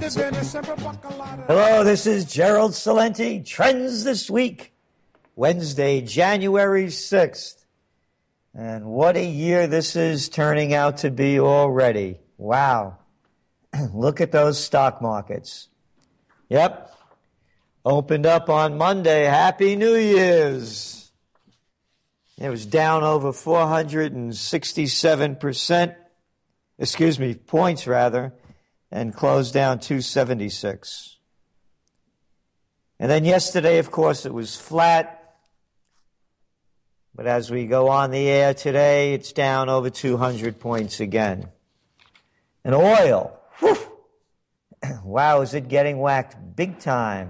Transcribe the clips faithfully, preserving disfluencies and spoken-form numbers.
Hello, this is Gerald Salenti. Trends this week, Wednesday, January sixth. And what a year this is turning out to be already. Wow. Look at those stock markets. Yep. Opened up on Monday. Happy New Year's. It was down over four hundred sixty-seven percent. Excuse me, points rather. And closed down two seventy-six. And then yesterday, of course, it was flat. But as we go on the air today, it's down over two hundred points again. And oil, whew, wow, is it getting whacked big time.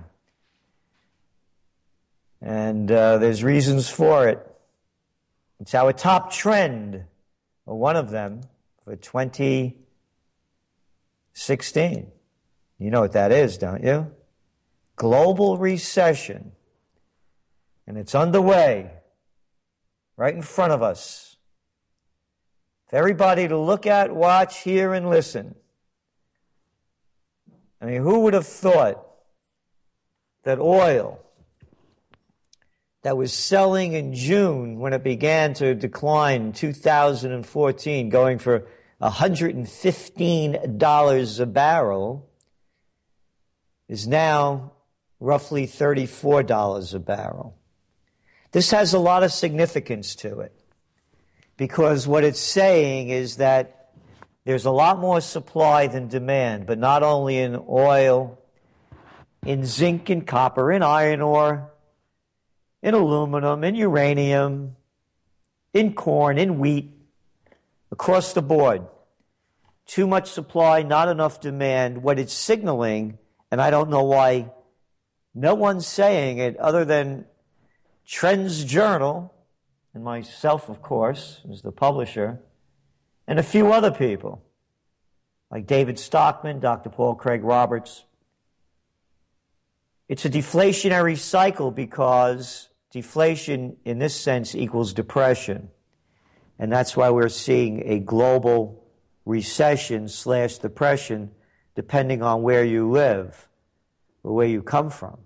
And uh, there's reasons for it. It's our top trend, or one of them, for twenty sixteen. You know what that is, don't you? Global recession. And it's underway, right in front of us. For everybody to look at, watch, hear, and listen. I mean, who would have thought that oil that was selling in June when it began to decline in two thousand fourteen, going for one hundred fifteen dollars a barrel, is now roughly thirty-four dollars a barrel. This has a lot of significance to it, because what it's saying is that there's a lot more supply than demand, but not only in oil, in zinc and copper, in iron ore, in aluminum, in uranium, in corn, in wheat, across the board. Too much supply, not enough demand. What it's signaling, and I don't know why no one's saying it other than Trends Journal, and myself, of course, as the publisher, and a few other people, like David Stockman, Doctor Paul Craig Roberts. It's a deflationary cycle because deflation, in this sense, equals depression. And that's why we're seeing a global recession slash depression, depending on where you live or where you come from.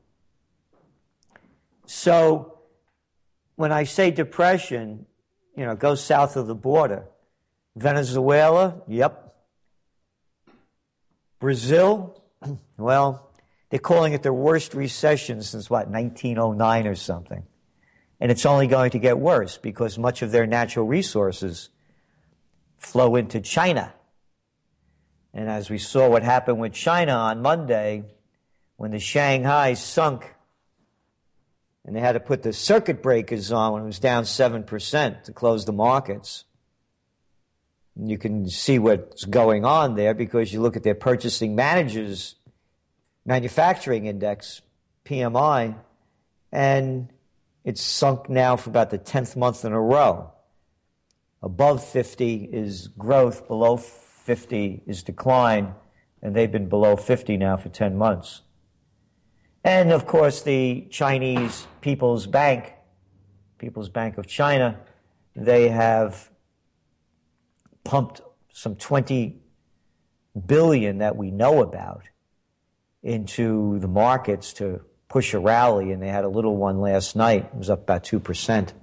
So when I say depression, you know, go south of the border. Venezuela, yep. Brazil, well, they're calling it their worst recession since, what, nineteen oh nine or something. And it's only going to get worse because much of their natural resources flow into China. And as we saw what happened with China on Monday, when the Shanghai sunk and they had to put the circuit breakers on when it was down seven percent to close the markets. And you can see what's going on there because you look at their purchasing managers manufacturing index, P M I, and it's sunk now for about the tenth month in a row. Above fifty is growth, below fifty is decline, and they've been below fifty now for ten months. And, of course, the Chinese People's Bank, People's Bank of China, they have pumped some twenty billion dollars that we know about into the markets to push a rally, and they had a little one last night. It was up about two percent.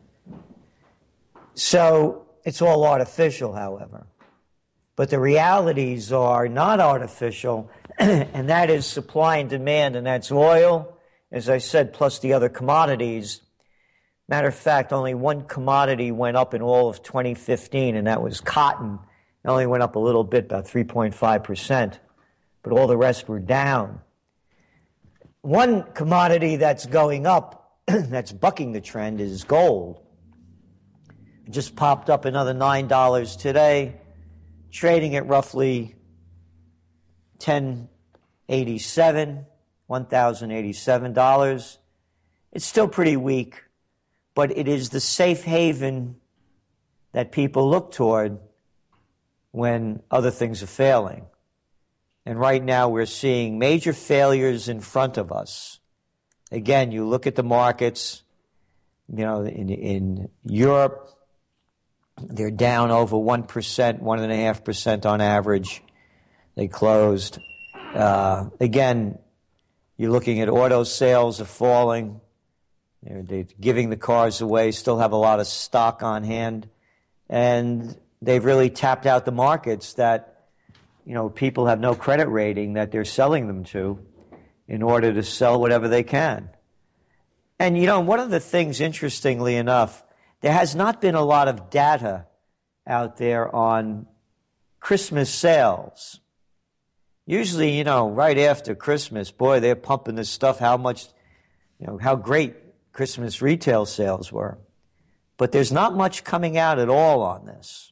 So it's all artificial, however. But the realities are not artificial, and that is supply and demand, and that's oil, as I said, plus the other commodities. Matter of fact, only one commodity went up in all of twenty fifteen, and that was cotton. It only went up a little bit, about three point five percent, but all the rest were down. One commodity that's going up, that's bucking the trend, is gold. It just popped up another nine dollars today, trading at roughly ten eighty-seven, one thousand eighty-seven dollars. It's still pretty weak, but it is the safe haven that people look toward when other things are failing. And right now we're seeing major failures in front of us. Again, you look at the markets, you know, in, in Europe, they're down over one percent, one point five percent on average. They closed. Uh, again, you're looking at auto sales are falling. They're, they're giving the cars away, still have a lot of stock on hand. And they've really tapped out the markets that, you know, people have no credit rating that they're selling them to in order to sell whatever they can. And, you know, one of the things, interestingly enough, there has not been a lot of data out there on Christmas sales. Usually, you know, right after Christmas, boy, they're pumping this stuff, how much, you know, how great Christmas retail sales were. But there's not much coming out at all on this.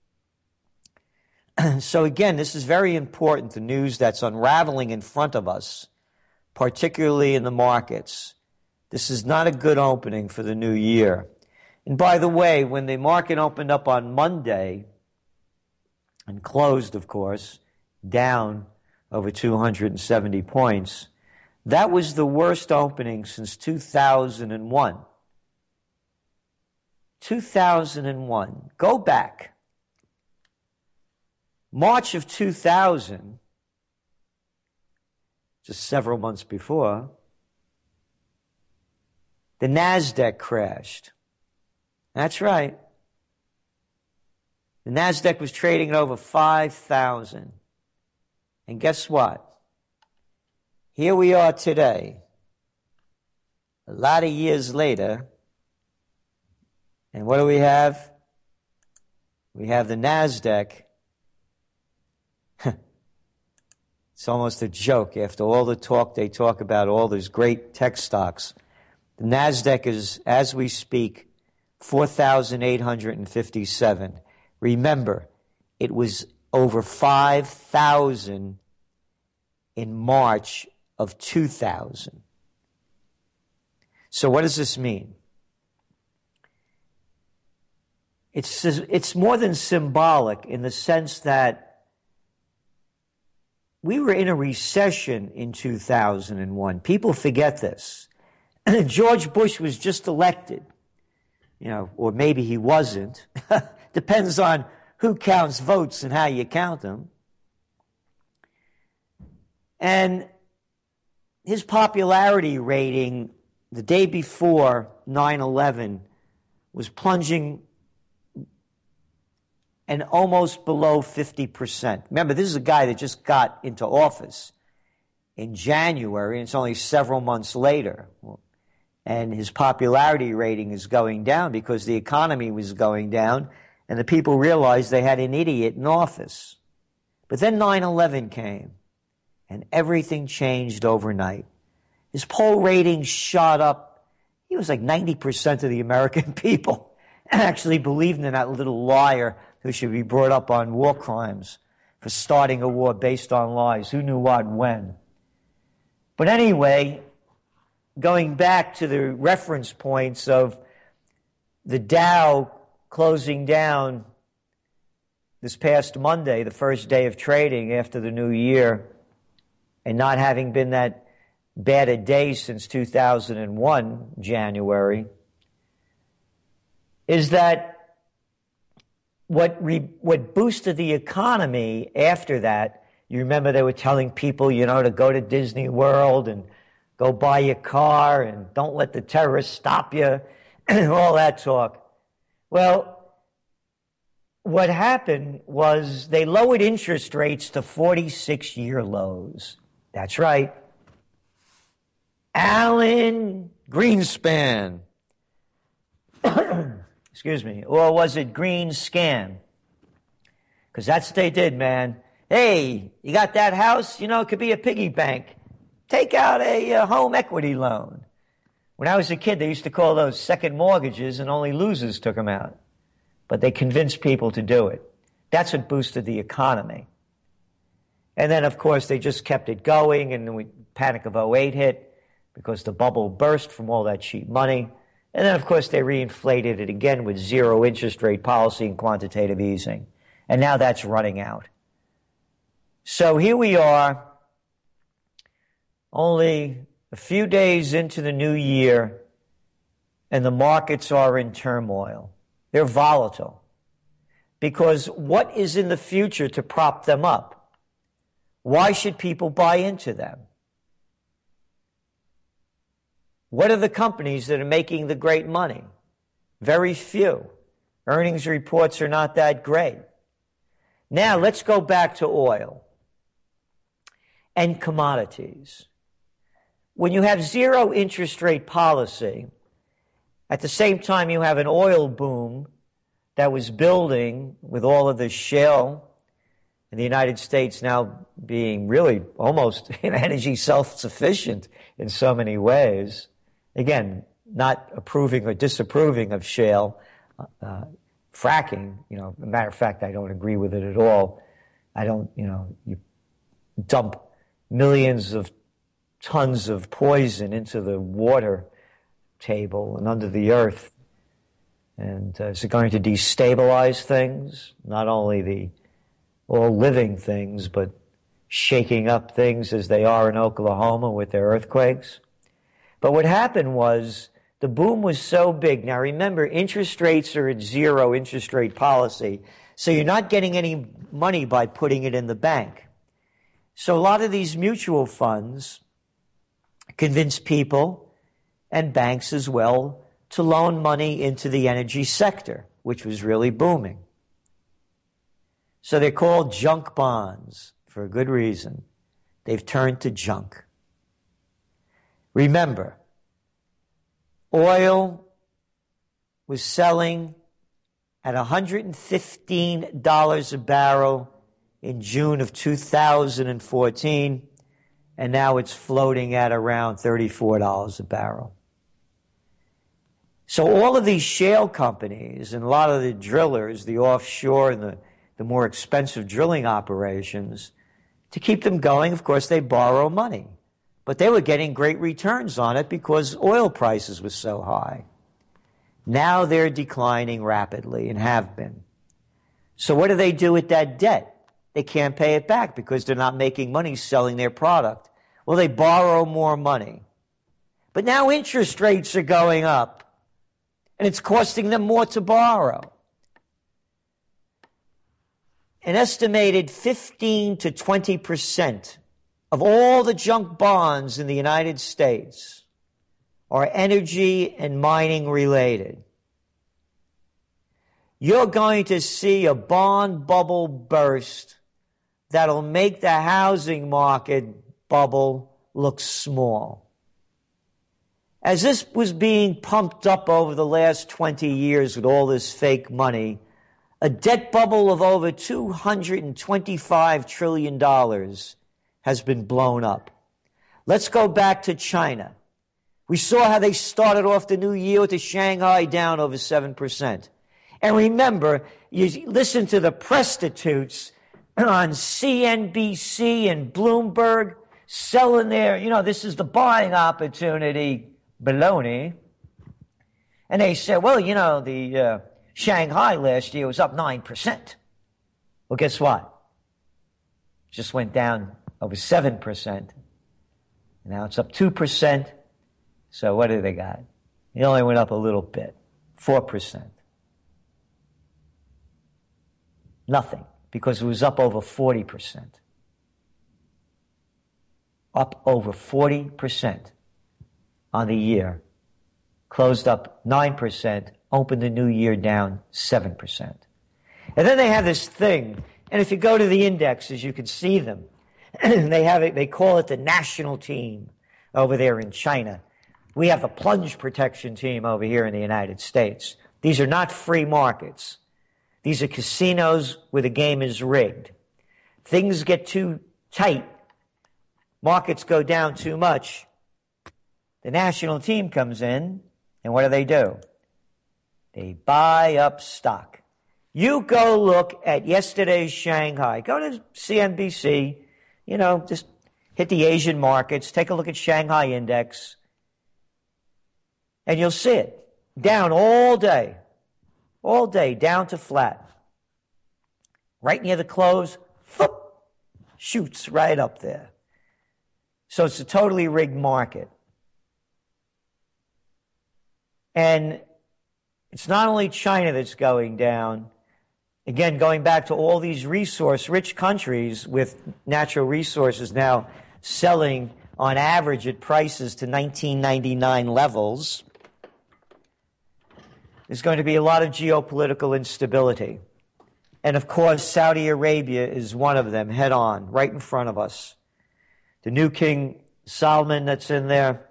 So again, this is very important, the news that's unraveling in front of us, particularly in the markets. This is not a good opening for the new year. And by the way, when the market opened up on Monday, and closed, of course, down over two hundred seventy points, that was the worst opening since two thousand one. two thousand one. Go back. March of two thousand, just several months before, the NASDAQ crashed. That's right. The NASDAQ was trading at over five thousand. And guess what? Here we are today, a lot of years later, and what do we have? We have the NASDAQ. It's almost a joke after all the talk they talk about, all those great tech stocks. The NASDAQ is, as we speak, four thousand eight hundred fifty-seven. Remember, it was over five thousand in March of two thousand. So what does this mean? It's, it's more than symbolic in the sense that we were in a recession in two thousand one. People forget this. George Bush was just elected, you know, or maybe he wasn't. Depends on who counts votes and how you count them. And his popularity rating the day before nine eleven was plunging and almost below fifty percent. Remember, this is a guy that just got into office in January, and it's only several months later. And his popularity rating is going down because the economy was going down, and the people realized they had an idiot in office. But then nine eleven came, and everything changed overnight. His poll ratings shot up. He was like ninety percent of the American people actually believed in that little liar who should be brought up on war crimes for starting a war based on lies. Who knew what when? But anyway, going back to the reference points of the Dow closing down this past Monday, the first day of trading after the new year, and not having been that bad a day since two thousand one, January, is that what re, what boosted the economy after that, you remember they were telling people, you know, to go to Disney World and go buy your car and don't let the terrorists stop you, all that talk. Well, what happened was they lowered interest rates to forty-six year lows. That's right. Alan Greenspan. Excuse me. Or was it Greenscan? Because that's what they did, man. Hey, you got that house? You know, it could be a piggy bank. Take out a uh, home equity loan. When I was a kid, they used to call those second mortgages, and only losers took them out. But they convinced people to do it. That's what boosted the economy. And then, of course, they just kept it going, and then the Panic of oh eight hit because the bubble burst from all that cheap money. And then, of course, they reinflated it again with zero interest rate policy and quantitative easing. And now that's running out. So here we are, only a few days into the new year, and the markets are in turmoil. They're volatile. Because what is in the future to prop them up? Why should people buy into them? What are the companies that are making the great money? Very few. Earnings reports are not that great. Now, let's go back to oil and commodities. When you have zero interest rate policy, at the same time you have an oil boom that was building with all of the shale in the United States now being really almost energy self-sufficient in so many ways. Again, not approving or disapproving of shale, uh, fracking, you know, as a matter of fact, I don't agree with it at all. I don't, you know, you dump millions of tons of poison into the water table and under the earth. And uh, is it going to destabilize things? Not only the all living things, but shaking up things as they are in Oklahoma with their earthquakes. But what happened was the boom was so big. Now remember, interest rates are at zero interest rate policy, so you're not getting any money by putting it in the bank. So a lot of these mutual funds convince people, and banks as well, to loan money into the energy sector, which was really booming. So they're called junk bonds for a good reason. They've turned to junk. Remember, oil was selling at one hundred fifteen dollars a barrel in June of two thousand fourteen, and now it's floating at around thirty-four dollars a barrel. So all of these shale companies and a lot of the drillers, the offshore and the, the more expensive drilling operations, to keep them going, of course, they borrow money. But they were getting great returns on it because oil prices were so high. Now they're declining rapidly and have been. So what do they do with that debt? They can't pay it back because they're not making money selling their product. Well, they borrow more money. But now interest rates are going up, and it's costing them more to borrow. An estimated fifteen to twenty percent of all the junk bonds in the United States are energy and mining related. You're going to see a bond bubble burst that'll make the housing market bubble look small. As this was being pumped up over the last twenty years with all this fake money, a debt bubble of over two hundred twenty-five trillion dollars has been blown up. Let's go back to China. We saw how they started off the new year with the Shanghai down over seven percent. And remember, you listen to the prostitutes on C N B C and Bloomberg selling their, you know, this is the buying opportunity baloney. And they said, well, you know, the uh, Shanghai last year was up nine percent. Well, guess what? It just went down over seven percent. Now it's up two percent. So what do they got? It only went up a little bit, four percent. Nothing, because it was up over forty percent. Up over forty percent on the year. Closed up nine percent, opened the new year down seven percent. And then they have this thing, and if you go to the indexes, you can see them. They have it, they call it the national team over there in China. We have the plunge protection team over here in the United States. These are not free markets. These are casinos where the game is rigged. Things get too tight. Markets go down too much. The national team comes in, and what do they do? They buy up stock. You go look at yesterday's Shanghai. Go to C N B C, you know, just hit the Asian markets, take a look at Shanghai Index, and you'll see it. Down all day. All day, down to flat. Right near the close, whoop, shoots right up there. So it's a totally rigged market. And it's not only China that's going down. Again, going back to all these resource-rich countries with natural resources now selling on average at prices to nineteen ninety-nine levels, there's going to be a lot of geopolitical instability. And of course, Saudi Arabia is one of them, head on, right in front of us. The new King Salman that's in there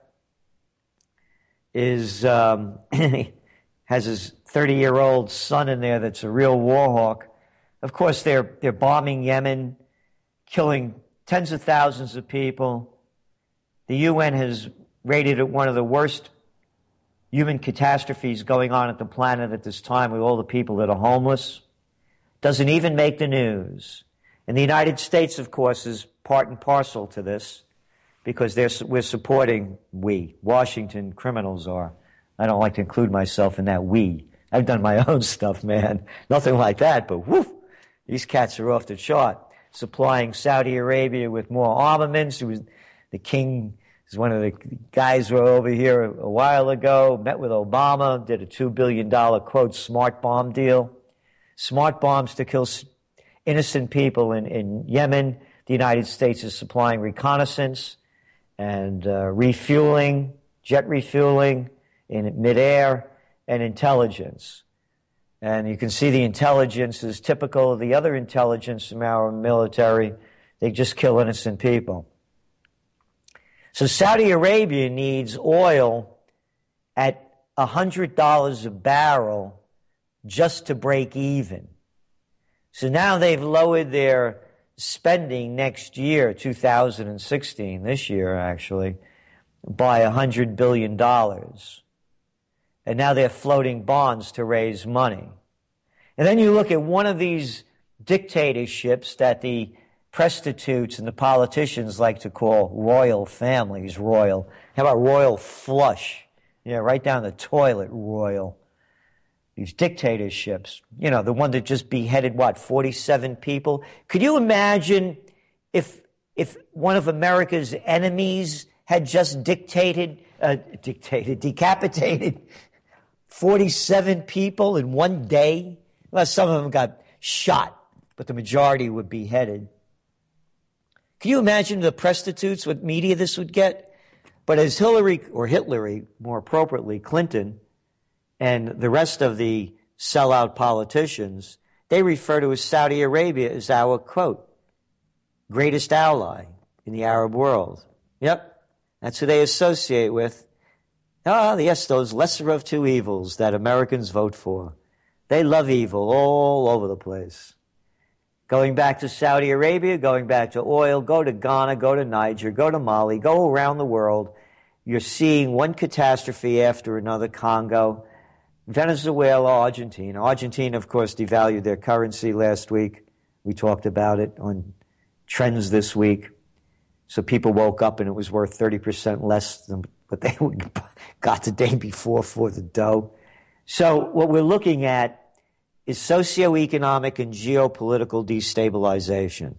is um, has his thirty-year-old son in there that's a real war hawk. Of course, they're they're bombing Yemen, killing tens of thousands of people. The U N has rated it one of the worst human catastrophes going on at the planet at this time, with all the people that are homeless. Doesn't even make the news. And the United States, of course, is part and parcel to this, because they're, we're supporting, we, Washington criminals are. I don't like to include myself in that we. I've done my own stuff, man. Nothing like that, but whoo, these cats are off the chart. Supplying Saudi Arabia with more armaments. It was, the king is one of the guys who were over here a, a while ago, met with Obama, did a two billion dollars, quote, smart bomb deal. Smart bombs to kill innocent people in, in Yemen. The United States is supplying reconnaissance and uh, refueling, jet refueling in midair, and intelligence. And you can see the intelligence is typical of the other intelligence from our military. They just kill innocent people. So Saudi Arabia needs oil at one hundred dollars a barrel just to break even. So now they've lowered their spending next year, two thousand sixteen, this year actually, by one hundred billion dollars. And now they're floating bonds to raise money. And then you look at one of these dictatorships that the prostitutes and the politicians like to call royal families royal. How about royal flush? Yeah, right down the toilet, royal. These dictatorships, you know, the one that just beheaded, what, forty-seven people? Could you imagine if if one of America's enemies had just dictated, uh, dictated, decapitated forty-seven people in one day? Well, some of them got shot, but the majority were beheaded. Can you imagine the prostitutes, what media this would get? But as Hillary, or Hitlery, more appropriately, Clinton, and the rest of the sellout politicians, they refer to as Saudi Arabia as our, quote, greatest ally in the Arab world. Yep, that's who they associate with. Ah, yes, those lesser of two evils that Americans vote for. They love evil all over the place. Going back to Saudi Arabia, going back to oil, go to Ghana, go to Niger, go to Mali, go around the world. You're seeing one catastrophe after another, Congo, Venezuela, Argentina. Argentina, of course, devalued their currency last week. We talked about it on Trends this week. So people woke up and it was worth thirty percent less than what they got the day before for the dough. So what we're looking at is socioeconomic and geopolitical destabilization.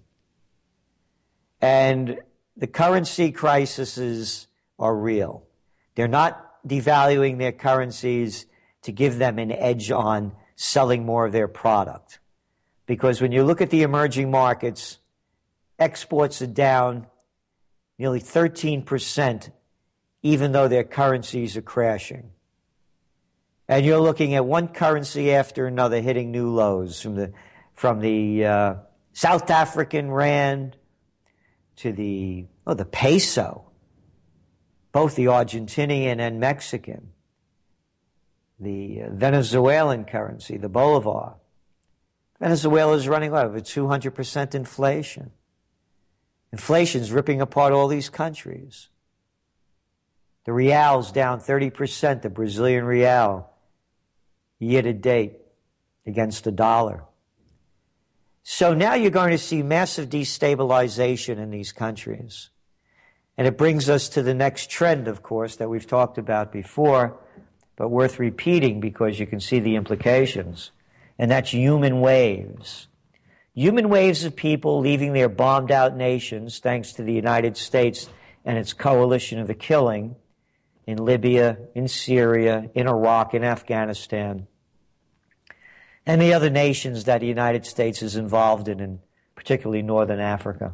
And the currency crises are real. They're not devaluing their currencies to give them an edge on selling more of their product. Because when you look at the emerging markets, exports are down nearly thirteen percent, even though their currencies are crashing. And you're looking at one currency after another hitting new lows, from the from the uh, South African rand to the oh the peso, both the Argentinian and Mexican, the uh, Venezuelan currency, the bolivar. Venezuela is running what, over two hundred percent inflation. Inflation's ripping apart all these countries. The real's down thirty percent, the Brazilian real, year to date, against the dollar. So now you're going to see massive destabilization in these countries. And it brings us to the next trend, of course, that we've talked about before, but worth repeating because you can see the implications. And that's human waves. Human waves of people leaving their bombed-out nations, thanks to the United States and its coalition of the killing, in Libya, in Syria, in Iraq, in Afghanistan. and the other nations that the United States is involved in, in particularly Northern Africa.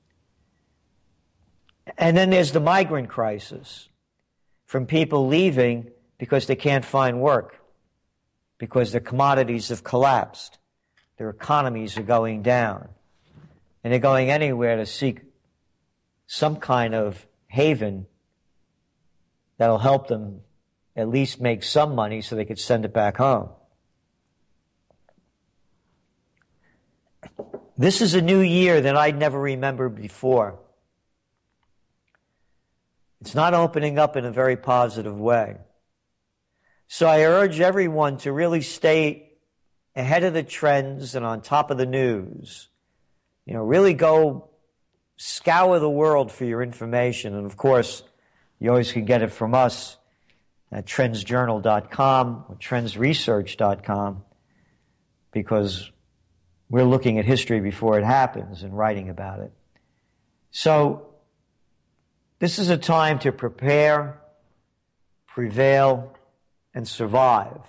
And then there's the migrant crisis from people leaving because they can't find work, because their commodities have collapsed, their economies are going down, and they're going anywhere to seek some kind of haven that'll help them at least make some money so they could send it back home. This is a new year that I'd never remembered before. It's not opening up in a very positive way. So I urge everyone to really stay ahead of the trends and on top of the news. You know, really go scour the world for your information. And of course, you always can get it from us at trends journal dot com or trends research dot com, because we're looking at history before it happens and writing about it. So this is a time to prepare, prevail, and survive.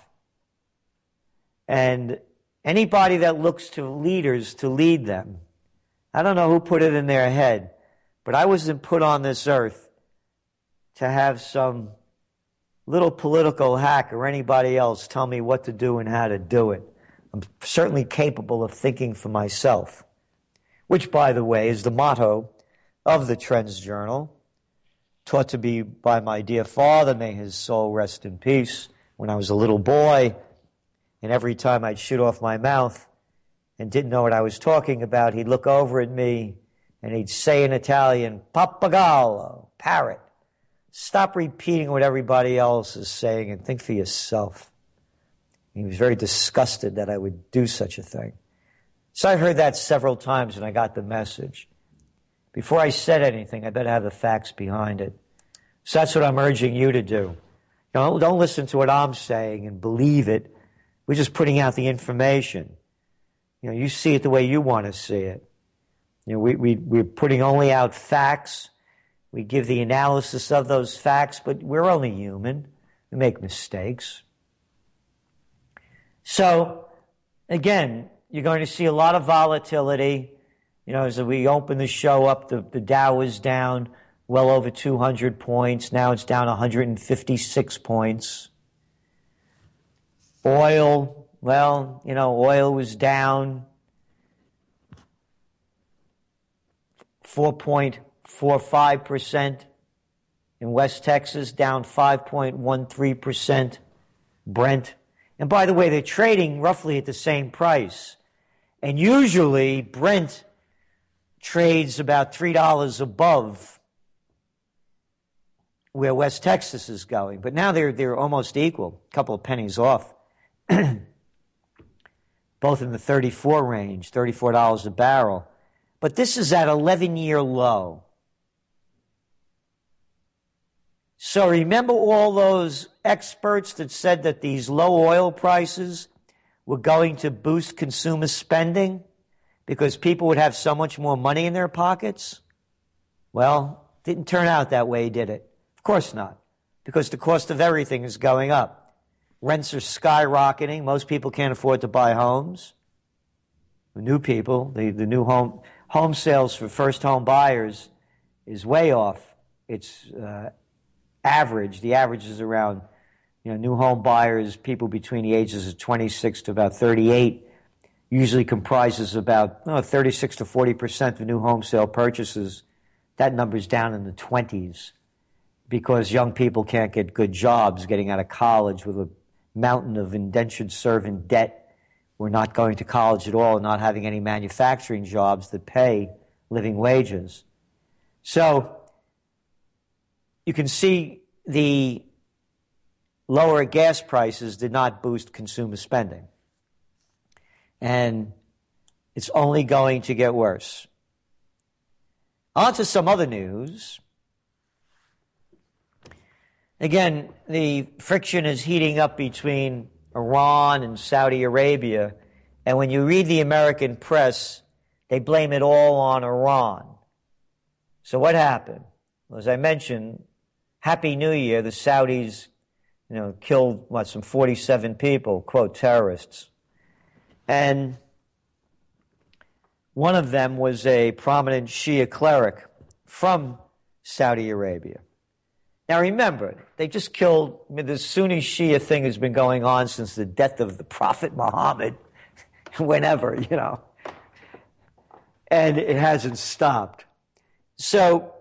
And anybody that looks to leaders to lead them, I don't know who put it in their head, but I wasn't put on this earth to have some little political hack or anybody else tell me what to do and how to do it. I'm certainly capable of thinking for myself, which, by the way, is the motto of the Trends Journal, taught to me by my dear father, may his soul rest in peace, when I was a little boy. And every time I'd shoot off my mouth and didn't know what I was talking about, he'd look over at me and he'd say in Italian, "Pappagallo," parrot. Stop repeating what everybody else is saying and think for yourself. He was very disgusted that I would do such a thing. So I heard that several times and I got the message. Before I said anything, I better have the facts behind it. So that's what I'm urging you to do. Don't, don't listen to what I'm saying and believe it. We're just putting out the information. You know, you see it the way you want to see it. You know, we, we, we're putting only out facts. We give the analysis of those facts, but we're only human. We make mistakes. So, again, you're going to see a lot of volatility. You know, as we open the show up, the, the Dow was down well over two hundred points. Now it's down one hundred fifty-six points. Oil, well, you know, oil was down four point four five percent. In West Texas, down five point one three percent. Brent. And by the way, they're trading roughly at the same price. And usually, Brent trades about three dollars above where West Texas is going. But now they're, they're almost equal, a couple of pennies off. Both in the thirty-four range, thirty-four dollars a barrel. But this is at eleven-year low. So remember all those experts that said that these low oil prices were going to boost consumer spending because people would have so much more money in their pockets? Well, didn't turn out that way, did it? Of course not, because the cost of everything is going up. Rents are skyrocketing. Most people can't afford to buy homes. The new people, the, the new home, home sales for first home buyers is way off. It's uh, average. The average is around, you know, new home buyers, people between the ages of twenty-six to about thirty-eight, usually comprises about oh, thirty-six to forty percent of new home sale purchases. That number's down in the twenties because young people can't get good jobs getting out of college with a mountain of indentured servant debt. We're not going to college at all and not having any manufacturing jobs that pay living wages. So you can see the lower gas prices did not boost consumer spending. And it's only going to get worse. On to some other news. Again, the friction is heating up between Iran and Saudi Arabia. And when you read the American press, they blame it all on Iran. So what happened? Well, as I mentioned, Happy New Year, the Saudis, you know, killed, what, some forty-seven people, quote, terrorists. And one of them was a prominent Shia cleric from Saudi Arabia. Now remember, they just killed, I mean, the Sunni Shia thing has been going on since the death of the Prophet Muhammad, whenever, you know. And it hasn't stopped. So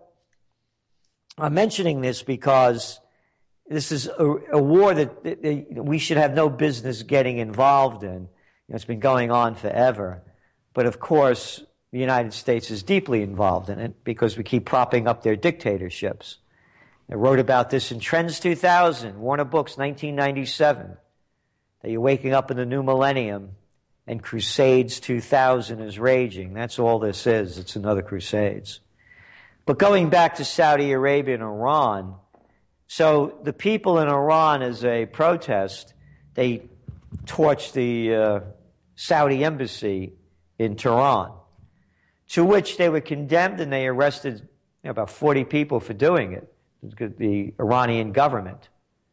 I'm mentioning this because this is a, a war that, that we should have no business getting involved in. You know, it's been going on forever. But of course, the United States is deeply involved in it because we keep propping up their dictatorships. I wrote about this in Trends two thousand, Warner Books, nineteen ninety-seven, that you're waking up in the new millennium and Crusades two thousand is raging. That's all this is. It's another Crusades. But going back to Saudi Arabia and Iran, so the people in Iran, as a protest, they torched the uh, Saudi embassy in Tehran, to which they were condemned and they arrested you know, about forty people for doing it, the Iranian government.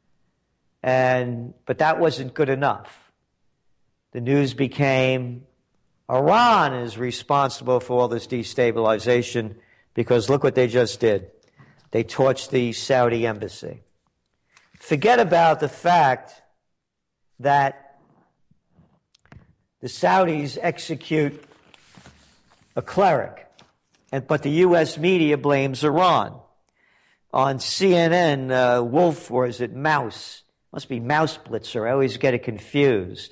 And but that wasn't good enough. The news became Iran is responsible for all this destabilization because look what they just did. They torched the Saudi embassy. Forget about the fact that the Saudis execute a cleric, and but the U S media blames Iran. On C N N, uh, Wolf, or is it Mouse? Must be Mouse Blitzer. I always get it confused.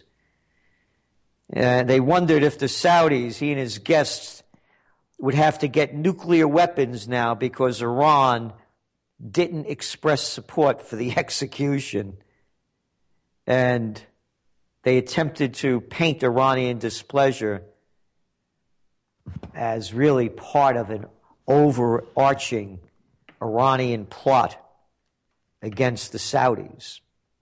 Uh, they wondered if the Saudis, he and his guests, would have to get nuclear weapons now because Iran didn't express support for the execution. And they attempted to paint Iranian displeasure as really part of an overarching Iranian plot against the Saudis.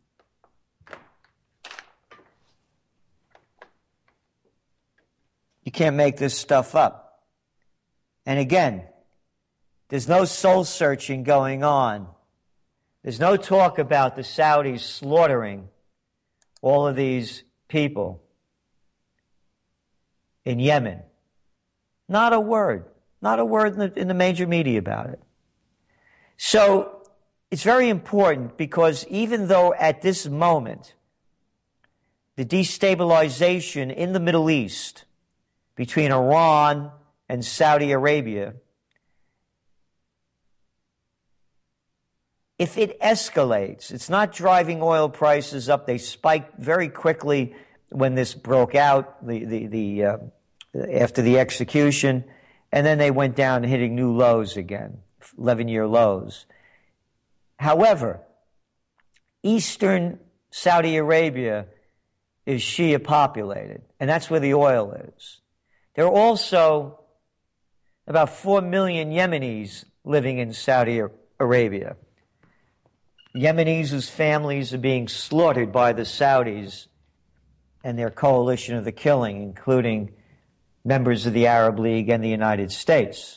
You can't make this stuff up. And again, there's no soul searching going on. There's no talk about the Saudis slaughtering all of these people in Yemen. Not a word. Not a word in the, in the major media about it. So it's very important because even though at this moment the destabilization in the Middle East between Iran and Saudi Arabia, if it escalates, it's not driving oil prices up. They spiked very quickly when this broke out, the, the, the, uh, after the execution, and then they went down hitting new lows again, eleven-year lows. However, eastern Saudi Arabia is Shia populated, and that's where the oil is. There are also about four million Yemenis living in Saudi Arabia. Yemenis whose families are being slaughtered by the Saudis and their coalition of the killing, including members of the Arab League and the United States.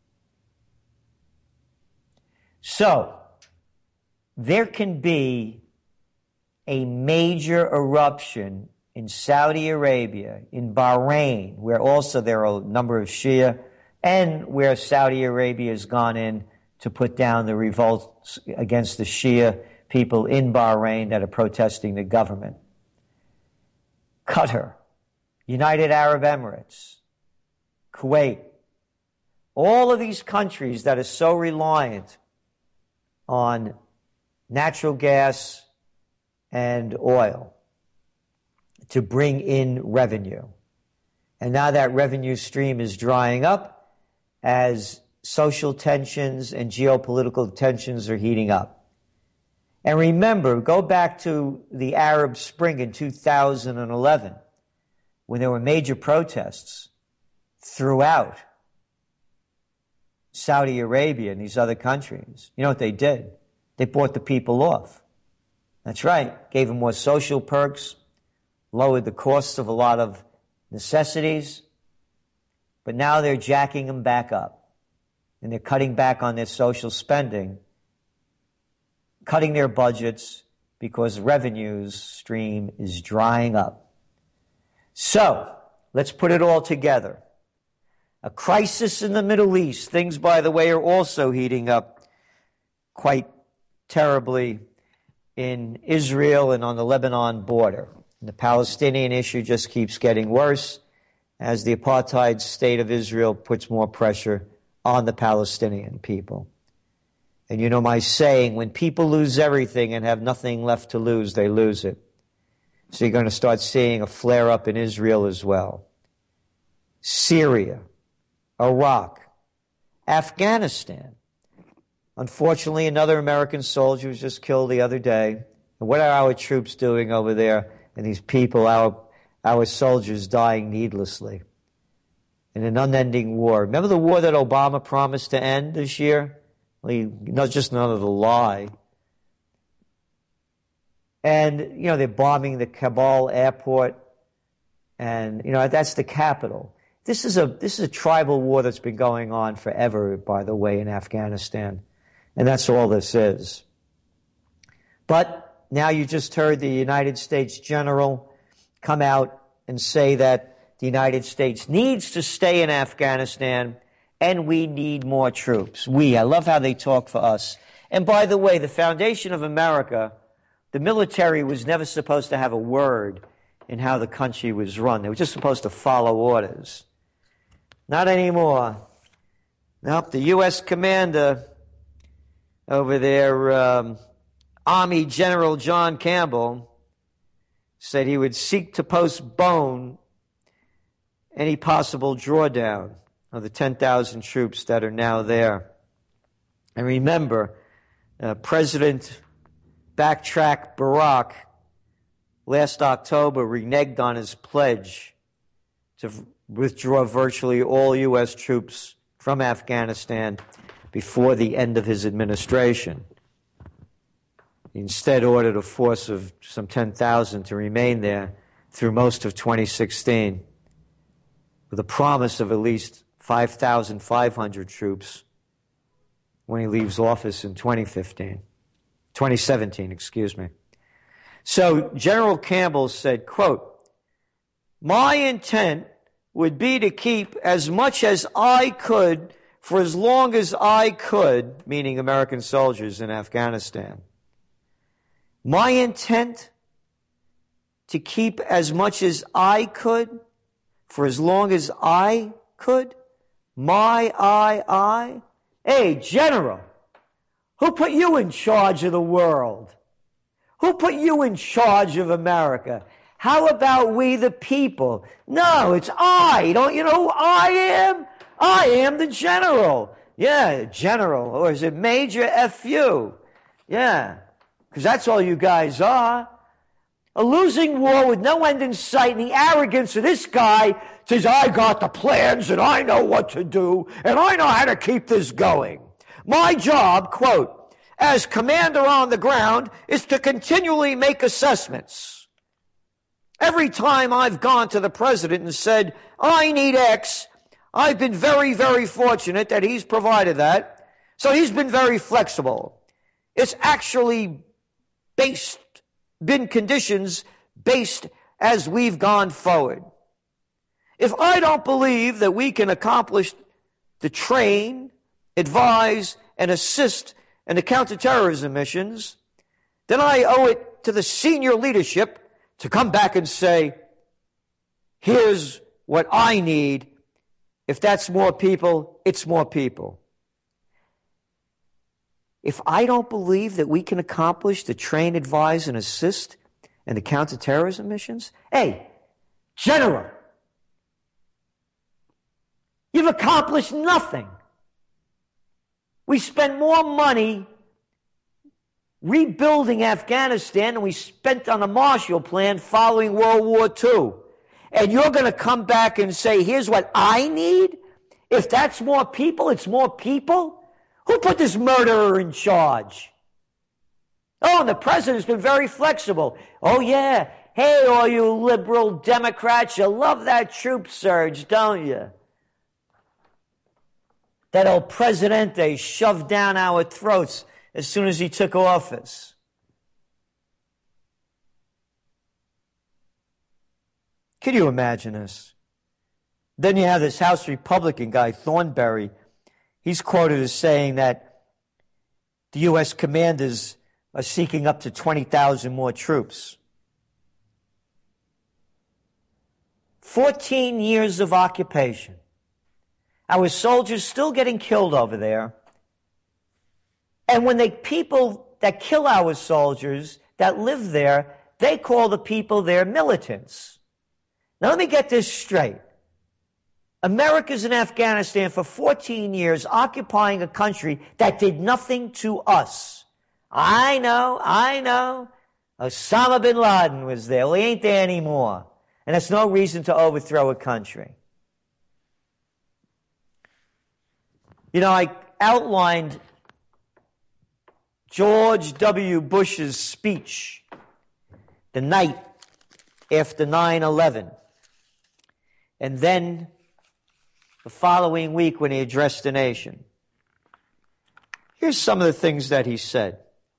So, there can be a major eruption in Saudi Arabia, in Bahrain, where also there are a number of Shia, and where Saudi Arabia has gone in to put down the revolts against the Shia people in Bahrain that are protesting the government. Qatar, United Arab Emirates, Kuwait, all of these countries that are so reliant on natural gas and oil to bring in revenue. And now that revenue stream is drying up as social tensions and geopolitical tensions are heating up. And remember, go back to the Arab Spring in two thousand eleven, when there were major protests throughout Saudi Arabia and these other countries. You know what they did? They bought the people off. That's right. Gave them more social perks, lowered the costs of a lot of necessities, but now they're jacking them back up. And they're cutting back on their social spending, cutting their budgets because revenues stream is drying up. So, let's put it all together. A crisis in the Middle East. Things, by the way, are also heating up quite terribly in Israel and on the Lebanon border. And the Palestinian issue just keeps getting worse as the apartheid state of Israel puts more pressure on the Palestinian people. And you know my saying, when people lose everything and have nothing left to lose, they lose it. So you're going to start seeing a flare-up in Israel as well. Syria, Iraq, Afghanistan. Unfortunately, another American soldier was just killed the other day. And what are our troops doing over there? And these people, our, our soldiers, dying needlessly in an unending war. Remember the war that Obama promised to end this year? Well, he, not just another lie. And, you know, they're bombing the Kabul airport. And, you know, that's the capital. This is a, this is a tribal war that's been going on forever, by the way, in Afghanistan. And that's all this is. But now you just heard the United States general come out and say that the United States needs to stay in Afghanistan and we need more troops. We, I love how they talk for us. And by the way, the foundation of America, the military was never supposed to have a word in how the country was run. They were just supposed to follow orders. Not anymore. Nope, the U S commander over there, um, Army General John Campbell, said he would seek to postpone any possible drawdown of the ten thousand troops that are now there. And remember, uh, President Backtrack Barack last October reneged on his pledge to withdraw virtually all U S troops from Afghanistan before the end of his administration. He instead ordered a force of some ten thousand to remain there through most of twenty sixteen, with a promise of at least five thousand five hundred troops when he leaves office in twenty fifteen, twenty seventeen, excuse me. So General Campbell said, quote, "My intent would be to keep as much as I could for as long as I could," meaning American soldiers in Afghanistan. My intent to keep as much as I could for as long as I could? My, I, I? Hey, General, who put you in charge of the world? Who put you in charge of America? How about we the people? No, it's I. Don't you know who I am? I am the general. Yeah, general. Or is it Major F U? Yeah, because that's all you guys are. A losing war with no end in sight, and the arrogance of this guy says, I got the plans and I know what to do and I know how to keep this going. My job, quote, as commander on the ground is to continually make assessments. Every time I've gone to the president and said, I need X, I've been very, very fortunate that he's provided that. So he's been very flexible. It's actually based, been conditions based as we've gone forward. If I don't believe that we can accomplish the train, advise, and assist in the counterterrorism missions, then I owe it to the senior leadership to come back and say, here's what I need. If that's more people, it's more people. If I don't believe that we can accomplish the train, advise, and assist in the counterterrorism missions, hey, General, you've accomplished nothing. We spent more money rebuilding Afghanistan than we spent on the Marshall Plan following World War Two. And you're going to come back and say, here's what I need? If that's more people, it's more people? Who put this murderer in charge? Oh, and the president's been very flexible. Oh, yeah. Hey, all you liberal Democrats, you love that troop surge, don't you? That El Presidente shoved down our throats as soon as he took office. Can you imagine this? Then you have this House Republican guy, Thornberry. He's quoted as saying that the U S commanders are seeking up to twenty thousand more troops. fourteen years of occupation. Our soldiers still getting killed over there. And when the people that kill our soldiers that live there, they call the people there militants. Now let me get this straight. America's in Afghanistan for fourteen years, occupying a country that did nothing to us. I know, I know. Osama bin Laden was there. Well, he ain't there anymore. And that's no reason to overthrow a country. You know, I outlined George W. Bush's speech the night after nine eleven. And then the following week when he addressed the nation. Here's some of the things that he said.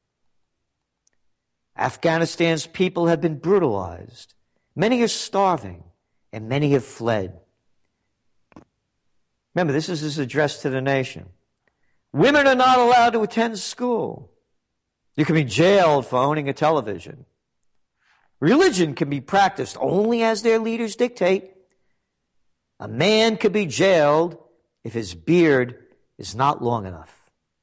Afghanistan's people have been brutalized. Many are starving, and many have fled. Remember, this is his address to the nation. Women are not allowed to attend school. You can be jailed for owning a television. Religion can be practiced only as their leaders dictate. A man could be jailed if his beard is not long enough.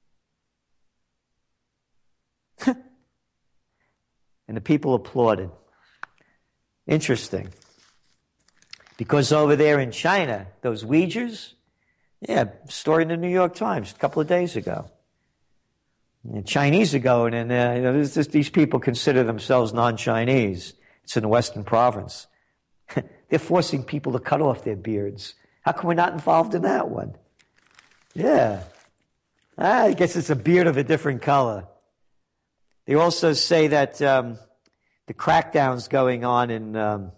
And the people applauded. Interesting. Because over there in China, those Uyghurs, yeah, story in the New York Times a couple of days ago. The Chinese are going in there. You know, this, this, these people consider themselves non-Chinese. It's in the Western Province. They're forcing people to cut off their beards. How come we're not involved in that one? Yeah. I guess it's a beard of a different color. They also say that um, the crackdowns going on in um,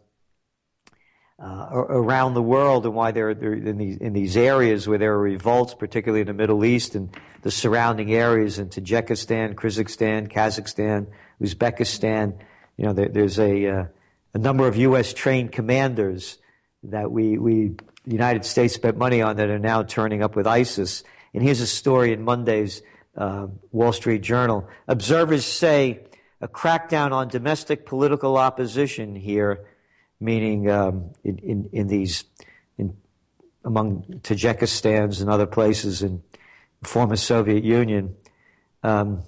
uh, around the world, and why they're, they're in these in these areas where there are revolts, particularly in the Middle East and the surrounding areas in Tajikistan, Kyrgyzstan, Kazakhstan, Uzbekistan. You know, there, there's a uh, a number of U S trained commanders that we we the United States spent money on that are now turning up with ISIS. And here's a story in Monday's uh, Wall Street Journal. Observers say a crackdown on domestic political opposition here, meaning um, in, in, in these, in, among Tajikistan's and other places in the former Soviet Union, um,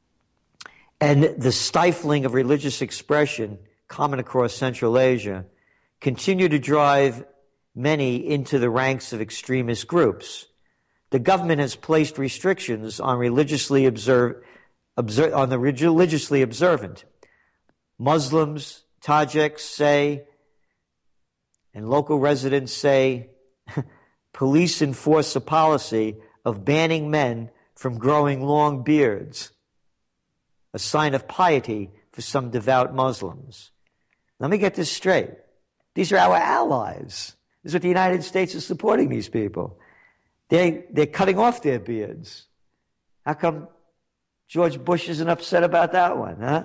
and the stifling of religious expression common across Central Asia, continue to drive many into the ranks of extremist groups. The government has placed restrictions on religiously observe, observe on the religiously observant. Muslims, Tajiks say, and local residents say, police enforce a policy of banning men from growing long beards, a sign of piety for some devout Muslims. Let me get this straight. These are our allies. This is what the United States is supporting these people. They, they're cutting off their beards. How come George Bush isn't upset about that one, huh?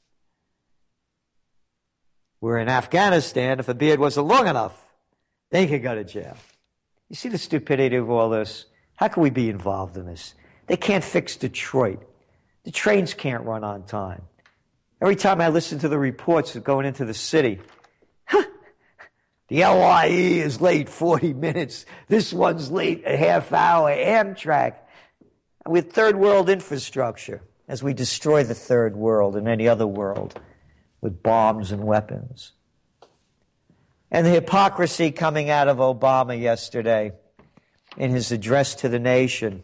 We're in Afghanistan. If a beard wasn't long enough, they could go to jail. You see the stupidity of all this? How can we be involved in this? They can't fix Detroit. The trains can't run on time. Every time I listen to the reports of going into the city, huh, the L I E is late forty minutes. This one's late a half hour. Amtrak. With third world infrastructure, as we destroy the third world and any other world with bombs and weapons. And the hypocrisy coming out of Obama yesterday in his address to the nation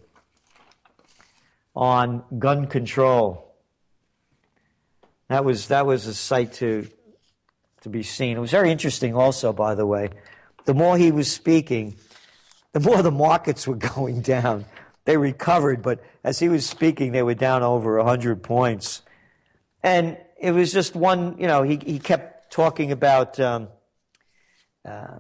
on gun control. That was that was a sight to to be seen. It was very interesting also, by the way. The more he was speaking, the more the markets were going down. They recovered, but as he was speaking, they were down over one hundred points. And it was just one, you know, he, he kept talking about um, uh,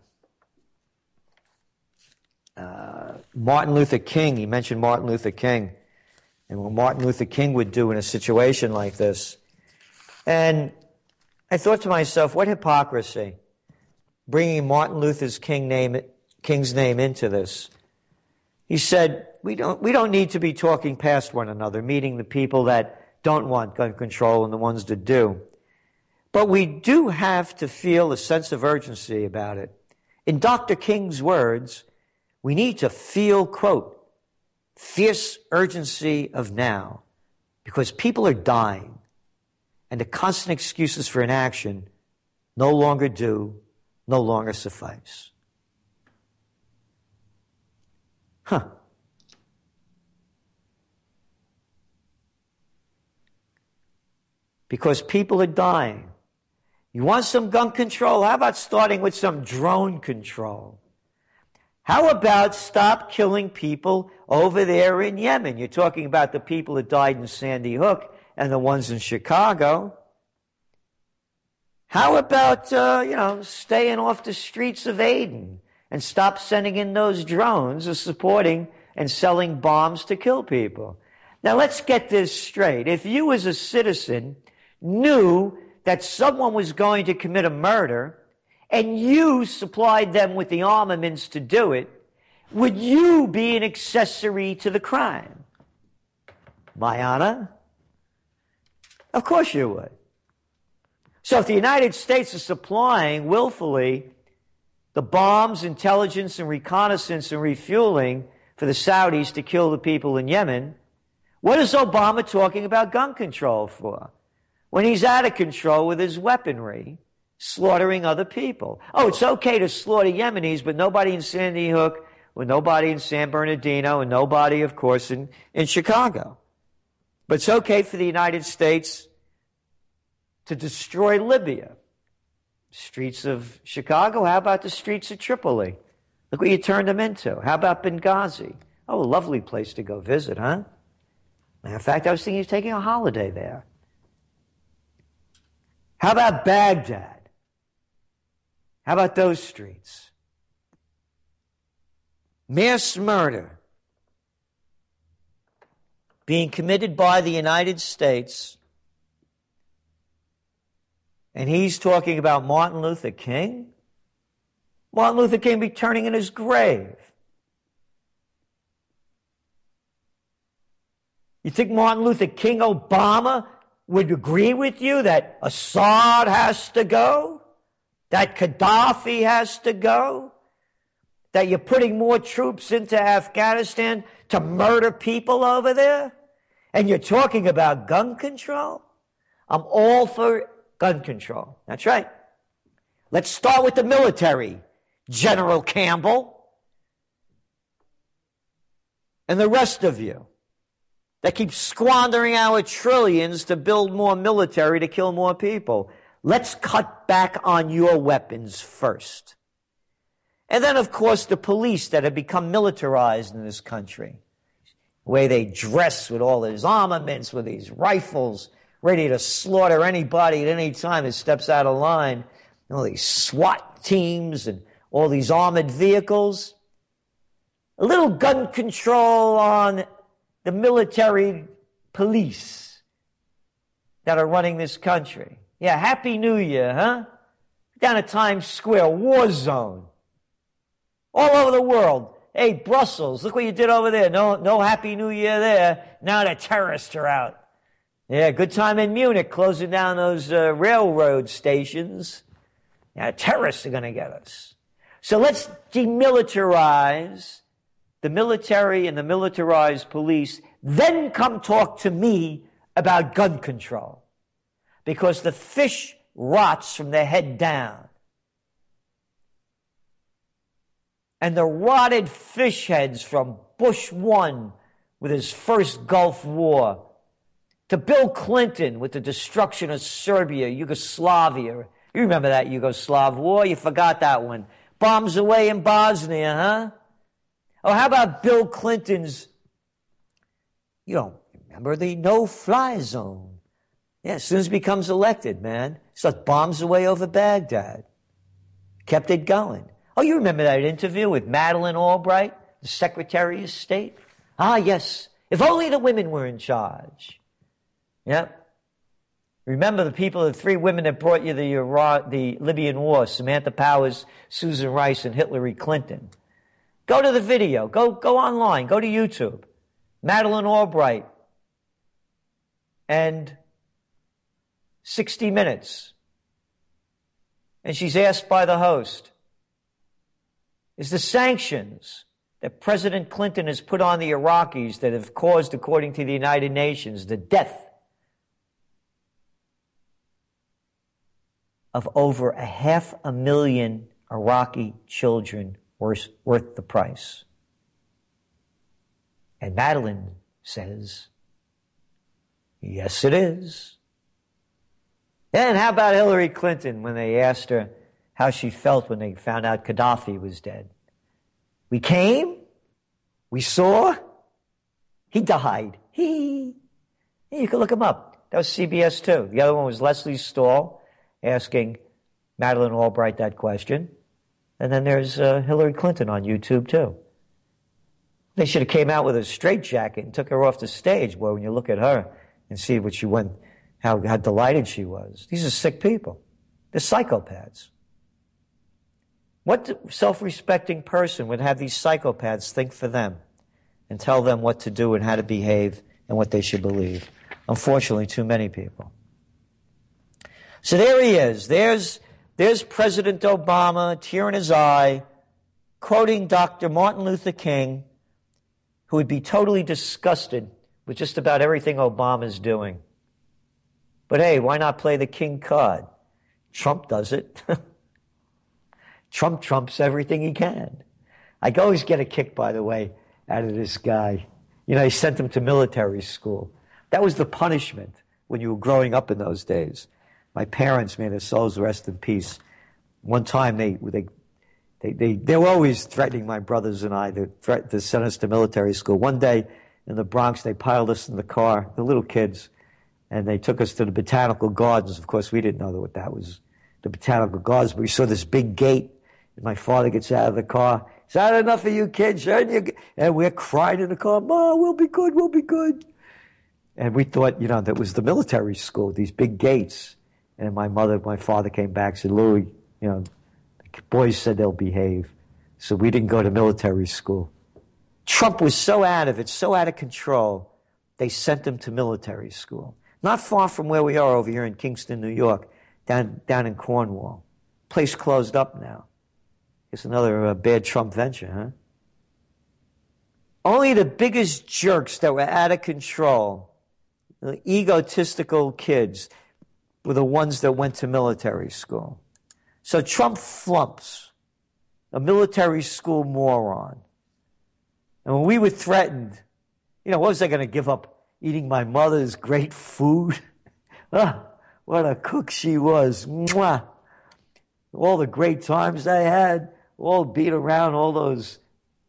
uh, Martin Luther King. He mentioned Martin Luther King and what Martin Luther King would do in a situation like this. And I thought to myself, what hypocrisy. bringing Martin Luther King name, King's name into this. He said, we don't, we don't need to be talking past one another, meeting the people that don't want gun control and the ones that do. But we do have to feel a sense of urgency about it. In Doctor King's words, we need to feel, quote, fierce urgency of now, because people are dying, and the constant excuses for inaction no longer do, no longer suffice. Huh. Because people are dying. You want some gun control? How about starting with some drone control? How about stop killing people over there in Yemen? You're talking about the people that died in Sandy Hook and the ones in Chicago. How about, uh, you know, staying off the streets of Aden and stop sending in those drones or supporting and selling bombs to kill people? Now, let's get this straight. If you as a citizen knew that someone was going to commit a murder and you supplied them with the armaments to do it, would you be an accessory to the crime? My honor? Of course you would. So if the United States is supplying willfully the bombs, intelligence, and reconnaissance and refueling for the Saudis to kill the people in Yemen, what is Obama talking about gun control for? When he's out of control with his weaponry, slaughtering other people. Oh, it's okay to slaughter Yemenis, but nobody in Sandy Hook, or nobody in San Bernardino, and nobody, of course, in, in Chicago. But it's okay for the United States to destroy Libya. Streets of Chicago, how about the streets of Tripoli? Look what you turned them into. How about Benghazi? Oh, a lovely place to go visit, huh? Matter of fact, I was thinking of taking a holiday there. How about Baghdad? How about those streets? Mass murder being committed by the United States, and he's talking about Martin Luther King? Martin Luther King be turning in his grave. You think Martin Luther King Obama would agree with you that Assad has to go? That Gaddafi has to go? That you're putting more troops into Afghanistan to murder people over there? And you're talking about gun control? I'm all for gun control. That's right. Let's start with the military, General Campbell, and the rest of you that keep squandering our trillions to build more military to kill more people. Let's cut back on your weapons first. And then, of course, the police that have become militarized in this country, the way they dress with all these armaments, with these rifles, ready to slaughter anybody at any time that steps out of line, all these SWAT teams and all these armored vehicles. A little gun control on the military police that are running this country. Yeah, Happy New Year, huh? Down at Times Square, war zone. All over the world. Hey, Brussels, look what you did over there. No, no Happy New Year there. Now the terrorists are out. Yeah, good time in Munich, closing down those uh, railroad stations. Yeah, terrorists are going to get us. So let's demilitarize the military and the militarized police, then come talk to me about gun control. Because the fish rots from the head down. And the rotted fish heads from Bush one with his first Gulf War, to Bill Clinton with the destruction of Serbia, Yugoslavia. You remember that Yugoslav war? You forgot that one. Bombs away in Bosnia, huh? Oh, how about Bill Clinton's, you don't remember the no-fly zone? Yeah, as soon as he becomes elected, man, so bombs away over Baghdad. Kept it going. Oh, you remember that interview with Madeleine Albright, the Secretary of State? Ah, yes. If only the women were in charge. Yep. Remember the people, the three women that brought you the, Iraq, the Libyan war, Samantha Powers, Susan Rice, and Hillary Clinton. Go to the video. Go, go online. Go to YouTube. Madeleine Albright and sixty minutes. And she's asked by the host, is the sanctions that President Clinton has put on the Iraqis that have caused, according to the United Nations, the death of over a half a million Iraqi children worth, worth the price? And Madeleine says, yes, it is. And how about Hillary Clinton when they asked her how she felt when they found out Gaddafi was dead? We came, we saw, he died. He, you can look him up. That was C B S two. The other one was Leslie Stahl asking Madeleine Albright that question. And then there's uh, Hillary Clinton on YouTube too. They should have came out with a straitjacket and took her off the stage. Boy, when you look at her and see what she went, how, how delighted she was. These are sick people. They're psychopaths. What self-respecting person would have these psychopaths think for them and tell them what to do and how to behave and what they should believe? Unfortunately, too many people. So there he is. There's, there's President Obama, tear in his eye, quoting Doctor Martin Luther King, who would be totally disgusted with just about everything Obama's doing. But hey, why not play the King card? Trump does it. Trump trumps everything he can. I always get a kick, by the way, out of this guy. You know, he sent him to military school. That was the punishment when you were growing up in those days. My parents, may their souls rest in peace. One time they they they they, they were always threatening my brothers and I to threat to send us to military school. One day in the Bronx, they piled us in the car, the little kids, and they took us to the Botanical Gardens. Of course, we didn't know what that was, the Botanical Gardens, but we saw this big gate. And my father gets out of the car. Is that enough of you kids? And we're crying in the car, Mom, we'll be good, we'll be good. And we thought, you know, that was the military school, these big gates. And my mother, my father came back and said, Louis, you know, the boys said they'll behave. So we didn't go to military school. Trump was so out of it, so out of control, they sent him to military school. Not far from where we are over here in Kingston, New York, down, down in Cornwall. Place closed up now. It's another uh, bad Trump venture, huh? Only the biggest jerks that were out of control, the egotistical kids, were the ones that went to military school. So Trump flumps, a military school moron. And when we were threatened, you know, what was I going to give up? Eating my mother's great food? Oh, what a cook she was. Mwah. All the great times I had, all beat around all those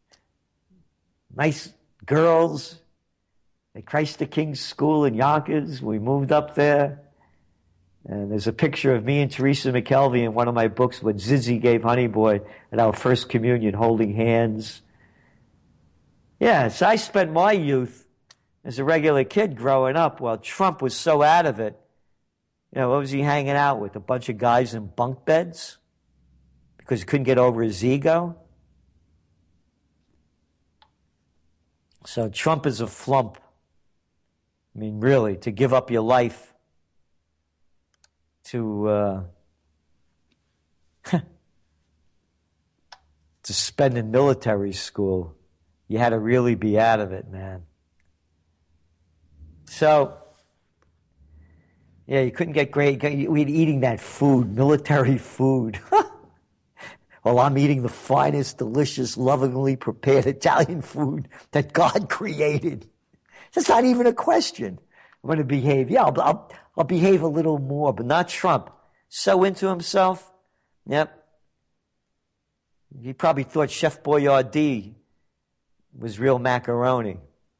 nice girls at Christ the King's School in Yonkers. We moved up there. And there's a picture of me and Teresa McKelvey in one of my books when Zizzy gave Honey Boy at our first communion, holding hands. Yeah, so I spent my youth as a regular kid growing up while Trump was so out of it. You know, what was he hanging out with? A bunch of guys in bunk beds? Because he couldn't get over his ego? So Trump is a flump. I mean, really, to give up your life to uh, to spend in military school, you had to really be out of it, man. So, yeah, you couldn't get great. We'd eating that food, military food. Well, I'm eating the finest, delicious, lovingly prepared Italian food that God created. That's not even a question. I'm going to behave. Yeah, I'll, I'll, I'll behave a little more, but not Trump. So into himself. Yep. He probably thought Chef Boyardee was real macaroni.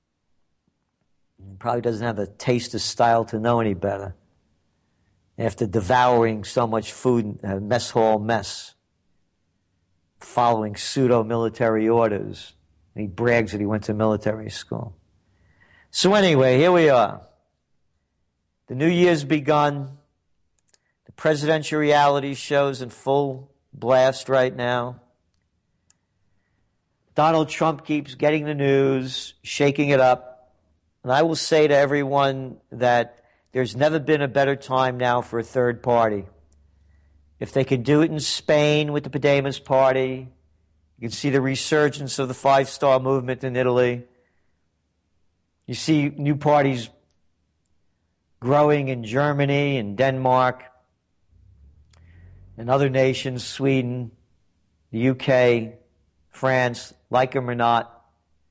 He probably doesn't have the taste or style to know any better. After devouring so much food, uh, mess hall mess, following pseudo-military orders, and he brags that he went to military school. So anyway, here we are. The new year's begun. The presidential reality show's in full blast right now. Donald Trump keeps getting the news, shaking it up. And I will say to everyone that there's never been a better time now for a third party. If they could do it in Spain with the Podemos party, you can see the resurgence of the five-star movement in Italy. You see new parties growing in Germany and Denmark and other nations, Sweden, the U K, France, like them or not.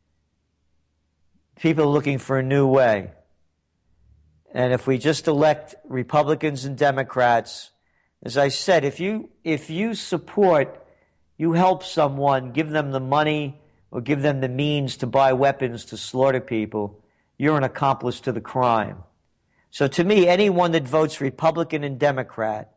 People are looking for a new way. And if we just elect Republicans and Democrats, as I said, if you if you support, you help someone, give them the money or give them the means to buy weapons to slaughter people, you're an accomplice to the crime. So to me, anyone that votes Republican and Democrat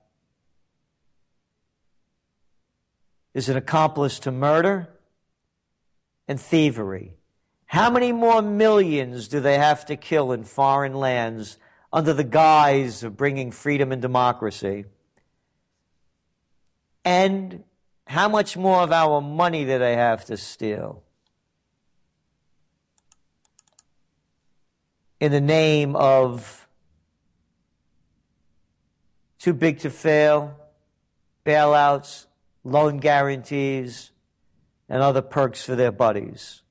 is an accomplice to murder and thievery. How many more millions do they have to kill in foreign lands under the guise of bringing freedom and democracy? And how much more of our money do they have to steal in the name of too big to fail, bailouts, loan guarantees, and other perks for their buddies?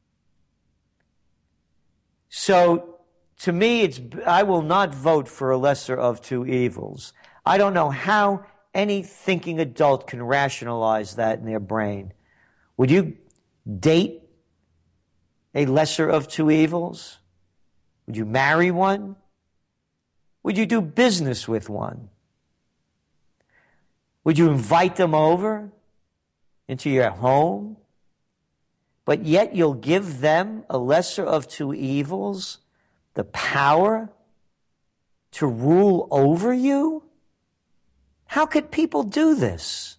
So, to me, it's I will not vote for a lesser of two evils. I don't know how any thinking adult can rationalize that in their brain. Would you date a lesser of two evils? Would you marry one? Would you do business with one? Would you invite them over into your home? But yet you'll give them, a lesser of two evils, the power to rule over you? How could people do this?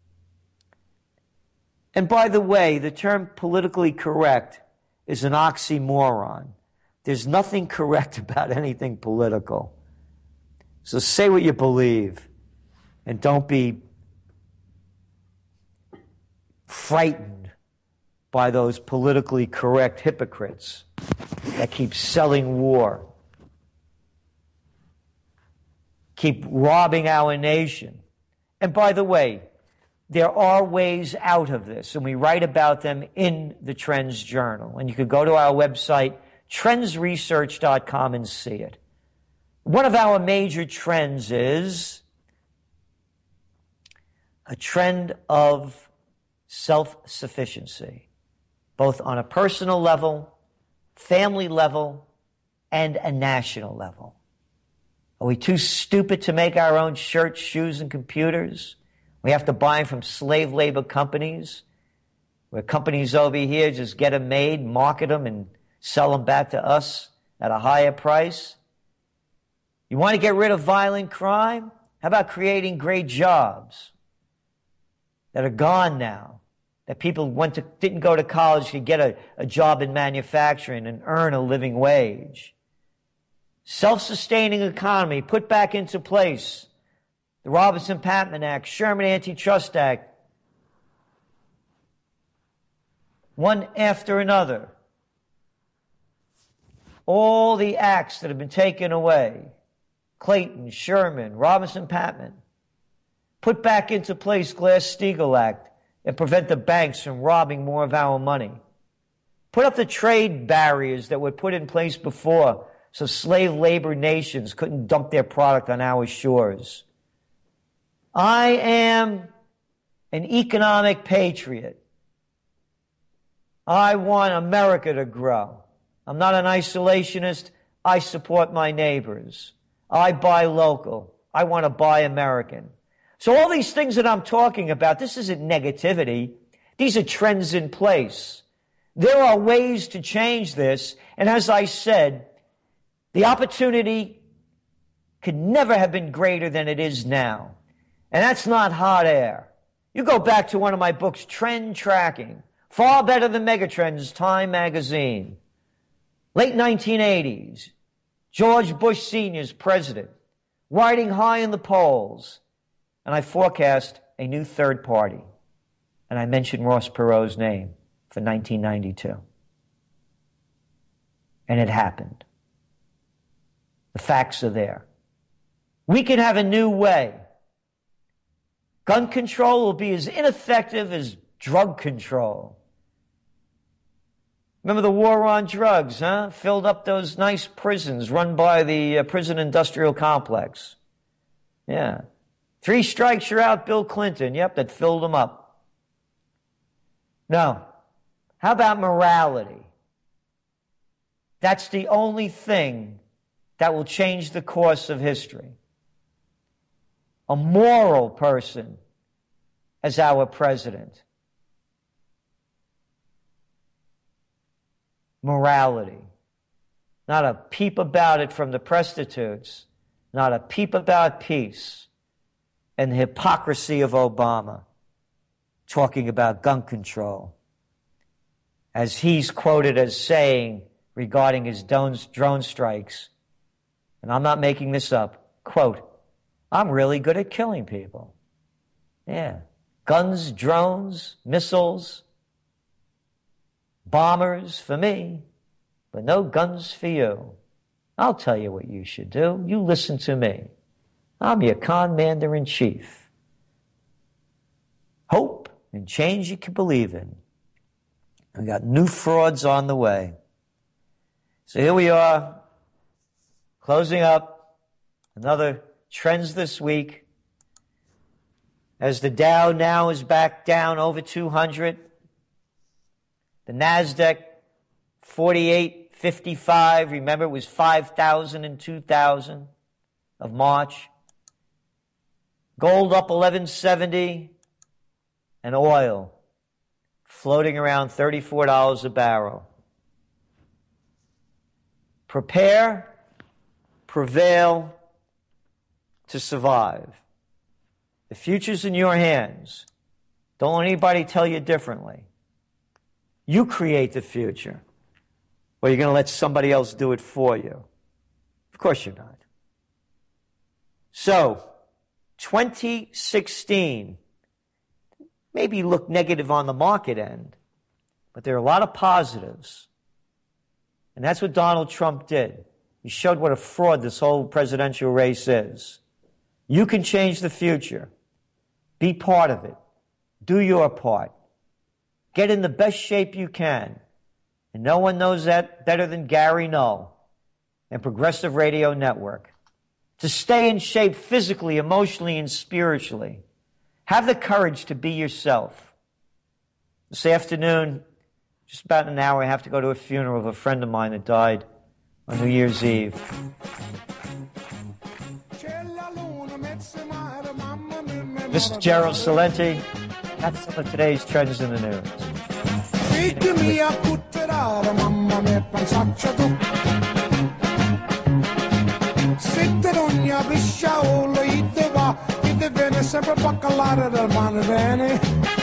And by the way, the term politically correct is an oxymoron. There's nothing correct about anything political. So say what you believe and don't be frightened by those politically correct hypocrites that keep selling war, keep robbing our nation. And by the way, there are ways out of this, and we write about them in the Trends Journal. And you could go to our website, trends research dot com, and see it. One of our major trends is a trend of self-sufficiency, both on a personal level, family level, and a national level. Are we too stupid to make our own shirts, shoes, and computers? We have to buy them from slave labor companies, where companies over here just get them made, market them, and sell them back to us at a higher price. You want to get rid of violent crime? How about creating great jobs that are gone now, that people went to, didn't go to college to get a, a job in manufacturing and earn a living wage? Self-sustaining economy, put back into place the Robertson-Patman Act, Sherman Antitrust Act, one after another. All the acts that have been taken away, Clayton, Sherman, Robinson-Patman, put back into place Glass-Steagall Act and prevent the banks from robbing more of our money. Put up the trade barriers that were put in place before so slave labor nations couldn't dump their product on our shores. I am an economic patriot. I want America to grow. I'm not an isolationist. I support my neighbors. I buy local. I want to buy American. So all these things that I'm talking about, this isn't negativity. These are trends in place. There are ways to change this. And as I said, the opportunity could never have been greater than it is now. And that's not hot air. You go back to one of my books, Trend Tracking, far better than Megatrends, Time magazine. Late nineteen eighties, George Bush Senior's president. riding high in the polls. And I forecast a new third party. And I mentioned Ross Perot's name for nineteen ninety-two. And it happened. The facts are there. We can have a new way. Gun control will be as ineffective as drug control. Remember the war on drugs, huh? Filled up those nice prisons run by the uh, prison industrial complex. Yeah. Three strikes, you're out, Bill Clinton. Yep, that filled them up. Now, how about morality? That's the only thing that will change the course of history. A moral person as our president. Morality. Not a peep about it from the prostitutes. Not a peep about peace. And the hypocrisy of Obama talking about gun control. As he's quoted as saying regarding his drone strikes, and I'm not making this up, quote, I'm really good at killing people. Yeah. Guns, drones, missiles, bombers for me, but no guns for you. I'll tell you what you should do. You listen to me. I'm your commander-in-chief. Hope and change you can believe in. We got new frauds on the way. So here we are, closing up another trends this week. As the Dow now is back down over two hundred. The NASDAQ, forty-eight fifty-five. Remember, it was five thousand in two thousand of March. Gold up eleven seventy. And oil floating around thirty-four dollars a barrel. Prepare, prevail to survive. The future's in your hands. Don't let anybody tell you differently. You create the future. Or you're going to let somebody else do it for you. Of course you're not. So, twenty sixteen maybe look negative on the market end, but there are a lot of positives. And that's what Donald Trump did. He showed what a fraud this whole presidential race is. You can change the future. Be part of it. Do your part. Get in the best shape you can. And no one knows that better than Gary Null and Progressive Radio Network. To stay in shape physically, emotionally, and spiritually. Have the courage to be yourself. This afternoon, just about an hour, I have to go to a funeral of a friend of mine that died on New Year's Eve. This is Gerald Salenti. That's some of today's trends in the news. Sempre bacalhau del mano bene